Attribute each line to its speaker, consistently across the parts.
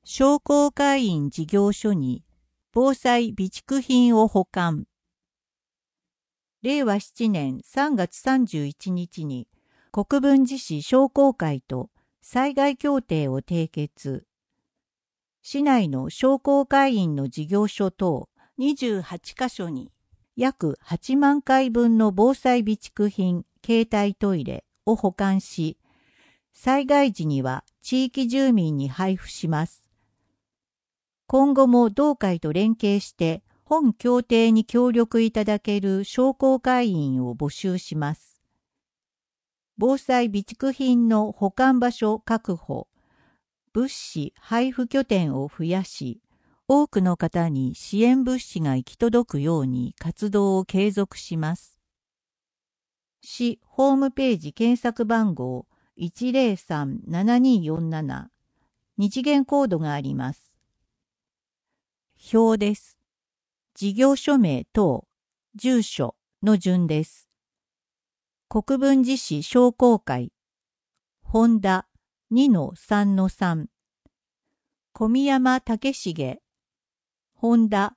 Speaker 1: 商工会員事業所に防災備蓄品を保管。令和7年3月31日に国分寺市商工会と災害協定を締結。市内の商工会員の事業所等28カ所に約8万回分の防災備蓄品、携帯トイレを保管し、災害時には地域住民に配布します。今後も同会と連携して本協定に協力いただける商工会員を募集します。防災備蓄品の保管場所確保、物資配布拠点を増やし、多くの方に支援物資が行き届くように活動を継続します。市ホームページ検索番号 103-7247 日元コードがあります。表です。事業所名等、住所の順です。国分寺市商工会、本田 2-3-3、小宮山武重、本田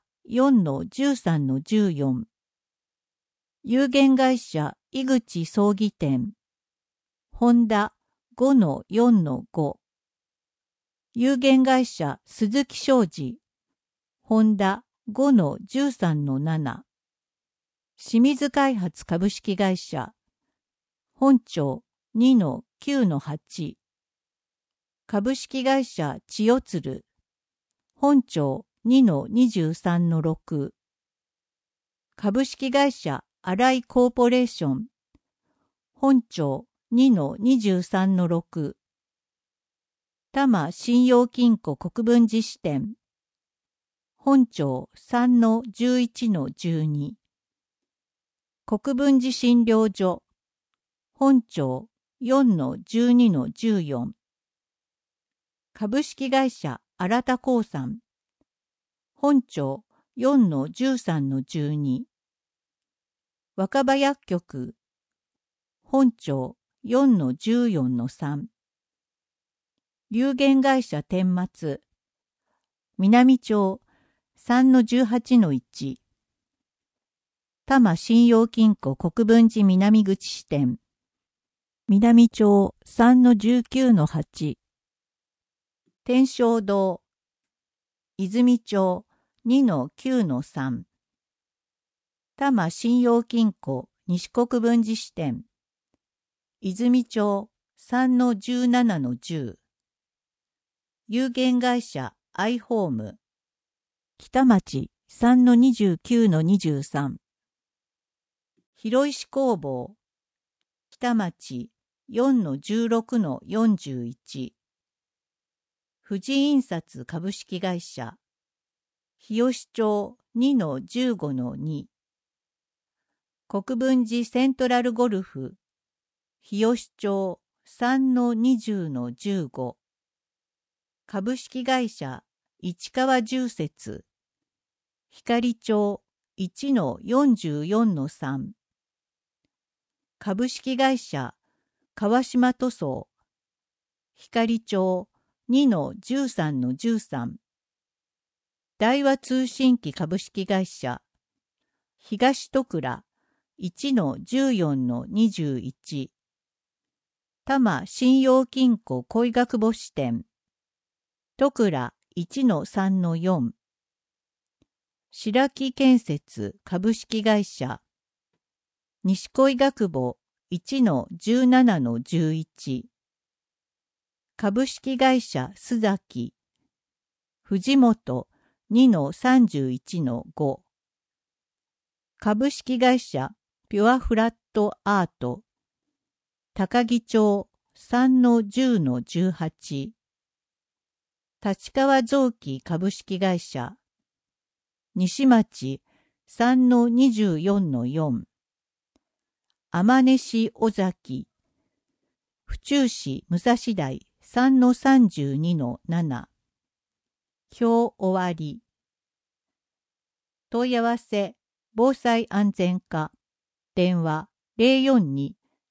Speaker 1: 4-13-14、有限会社井口葬儀店、本田 5-4-5、有限会社鈴木商事、本田 5-13-7、清水開発株式会社、本町 2-9-8、株式会社千代鶴、本町 2-23-6、株式会社新井コーポレーション、本町 2-23-6、多摩信用金庫国分寺支店、本町 3-11-12、国分寺診療所、本町 4-12-14、株式会社新田興産、本町 4-13-12、若葉薬局、本町 4-14-3、有限会社天松、南町 3-18-1、多摩信用金庫国分寺南口支店、南町 3-19-8、天正堂、泉町 2-9-3、多摩信用金庫西国分寺支店、泉町 3-17-10、有限会社アイホーム、北町 3-29-23、広石工房、北町 4-16-41、富士印刷株式会社、日吉町 2-15-2、国分寺セントラルゴルフ、日吉町 3-20-15、株式会社市川住設、光町 1-44-3、株式会社川島塗装、光町 2-13-13、大和通信機株式会社、東戸倉 1-14-21、多摩信用金庫恋学母支店、戸倉 1-3-4、白木建設株式会社、西恋学母 1-17-11、株式会社須崎、藤本 2-31-5、株式会社ピュアフラットアート、高木町 3-10-18、立川臓器株式会社、西町 3-24-4、天音市尾崎、府中市武蔵台 3-32-7、表終わり。問い合わせ、防災安全課、電話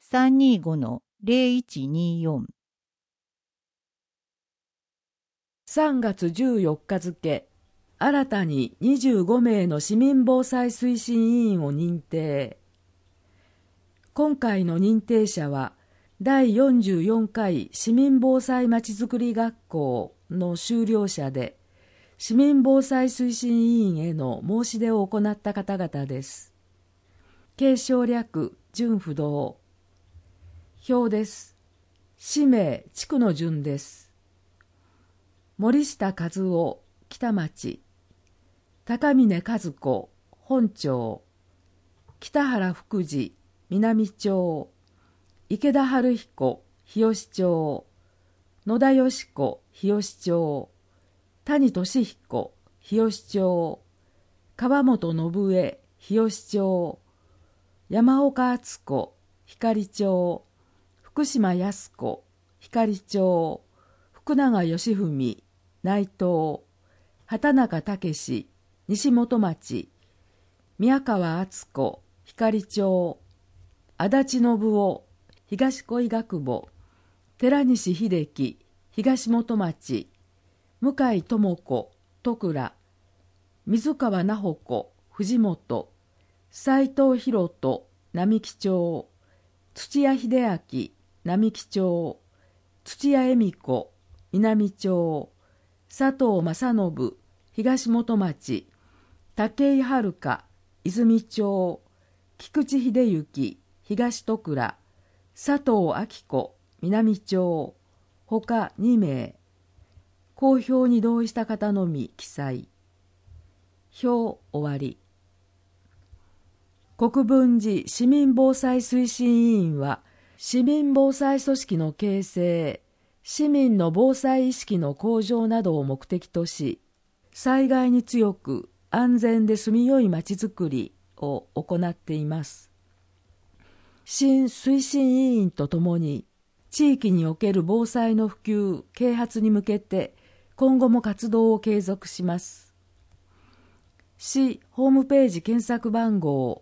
Speaker 1: 042-325-0124。
Speaker 2: 3月14日付、新たに25名の市民防災推進委員を認定。今回の認定者は、第44回市民防災まちづくり学校の修了者で、市民防災推進委員への申し出を行った方々です。継承略、順不動。表です。氏名、地区の順です。森下和夫、北町。高峰和子、本町。北原福次、南町。池田春彦、日吉町。野田よし子、日吉町。谷俊彦、日吉町。川本信江、日吉町。山岡敦子、光町。福島康子、光町。福永義文、内藤。畑中武史、西本町。宮川敦子、光町。足立信夫、東小医学部。寺西秀樹、東本町。向井智子、戸倉。水川奈穂子、藤本。斉藤博人、並木町。土屋秀明、並木町。土屋恵美子、南町。佐藤正信、東本町。武井遥、泉町。菊池秀幸、東戸倉。佐藤明子、南町。ほか2名。公表に同意した方のみ記載。表終わり。国分寺市民防災推進委員は、市民防災組織の形成、市民の防災意識の向上などを目的とし、災害に強く安全で住みよいまちづくりを行っています。新推進委員とともに、地域における防災の普及・啓発に向けて、今後も活動を継続します。市ホームページ検索番号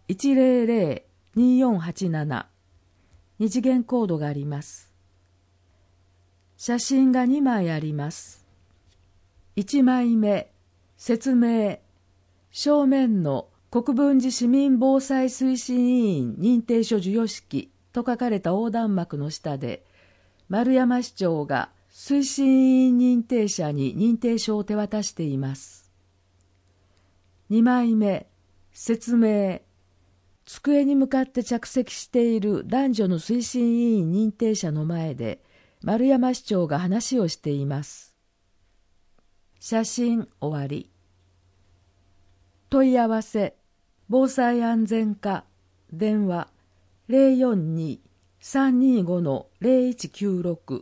Speaker 2: 100-2487、二次元コードがあります。写真が2枚あります。1枚目、説明。正面の国分寺市民防災推進委員認定書授与式と書かれた横断幕の下で、丸山市長が推進委員認定者に認定書を手渡しています。2枚目、説明。机に向かって着席している男女の推進委員認定者の前で、丸山市長が話をしています。写真終わり。問い合わせ、防災安全課、電話、042-325-0196。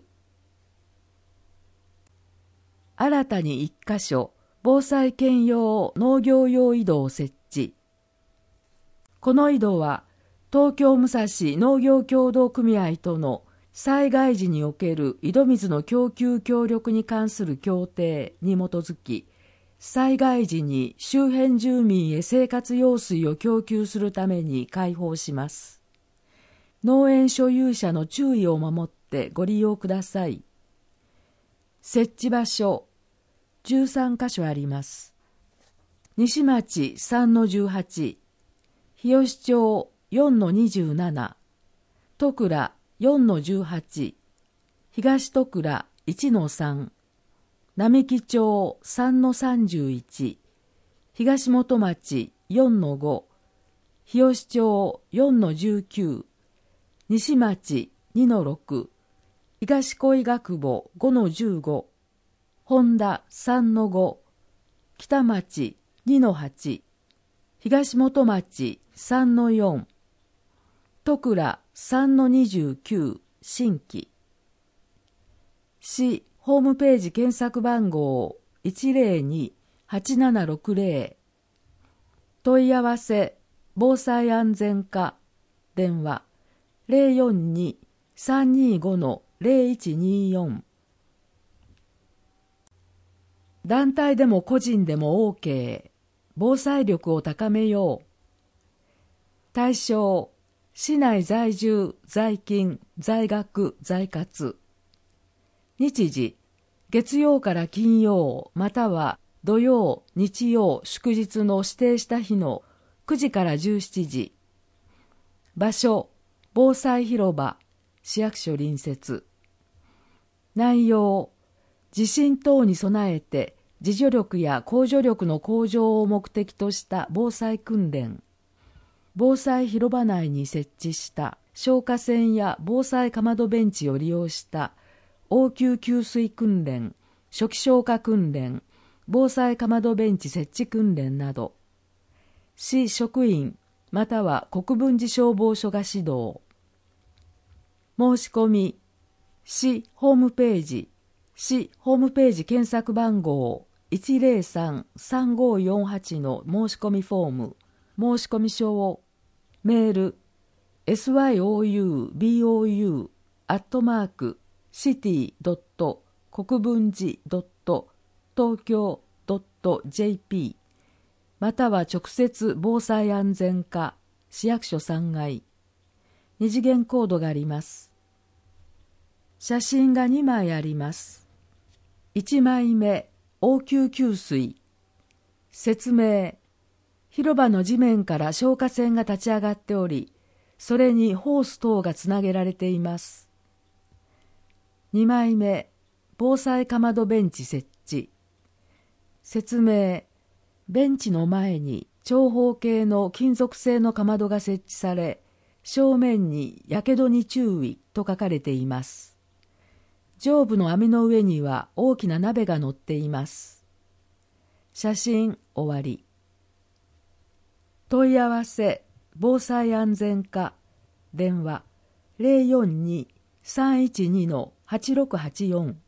Speaker 2: 新たに1カ所、防災兼用農業用井戸を設置。この井戸は、東京武蔵農業協同組合との災害時における井戸水の供給協力に関する協定に基づき、災害時に周辺住民へ生活用水を供給するために開放します。農園所有者の注意を守ってご利用ください。設置場所、13カ所あります。西町 3-18、日吉町 4-27、戸倉 4-18、東戸倉 1-3、並木町 3-31、東本町 4-5、日吉町 4-19、西町 2-6、東小医学部 5-15、本田 3-5、北町 2-8、東本町 3-4、戸倉 3-29、新規。市ホームページ検索番号 102-8760。問い合わせ、防災安全課、電話 042-325-0124。団体でも個人でも OK。防災力を高めよう。対象、市内在住、在勤、在学、在活。日時、 月曜から金曜または土曜、日曜、祝日の指定した日の9時から17時。場所、防災広場、市役所隣接。内容、地震等に備えて自助力や公助力の向上を目的とした防災訓練。防災広場内に設置した消火栓や防災かまどベンチを利用した応急給水訓練、初期消火訓練、防災かまどベンチ設置訓練など、市職員または国分寺消防署が指導。申し込み、市ホームページ検索番号 103-3548 の申し込みフォーム、申し込み書を、メール、syou@city. 国分寺 .tokyo.jp または直接防災安全課市役所3階。二次元コードがあります。写真が2枚あります。1枚目、応急給水。説明、広場の地面から消火栓が立ち上がっており、それにホース等がつなげられています。2枚目、防災かまどベンチ設置。説明、ベンチの前に長方形の金属製のかまどが設置され、正面にやけどに注意と書かれています。上部の網の上には大きな鍋が乗っています。写真終わり。問い合わせ防災安全課電話 042-312-8684